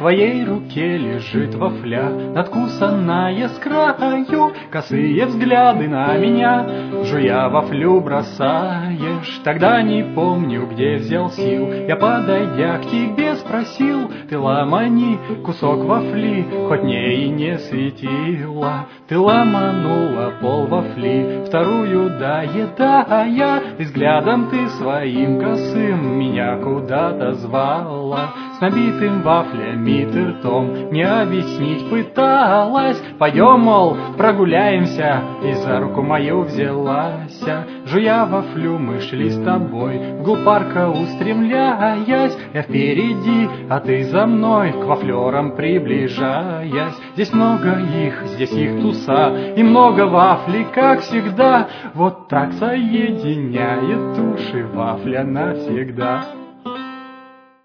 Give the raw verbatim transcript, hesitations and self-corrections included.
твоей руке лежит вафля, надкусанная с краю, косые взгляды на меня, жуя вафлю бросаешь. Тогда не помню, где взял сил, я, подойдя к тебе, спросил: ты ломани кусок вафли, хоть мне и не светило. Ты ломанула пол вафли, вторую доедая, и взглядом ты своим косым меня куда-то звала. С набитым вафлями ты ртом не объяснить пыталась. Пойдем, мол, прогуляемся, и за руку мою взялась. Жуя вафлю, мы шли с тобой, вглубь парка устремляясь. Я впереди, а ты за мной, к вафлерам приближаясь. Здесь много их, здесь их туса, и много вафли, как всегда. Вот так соединяет души вафля навсегда.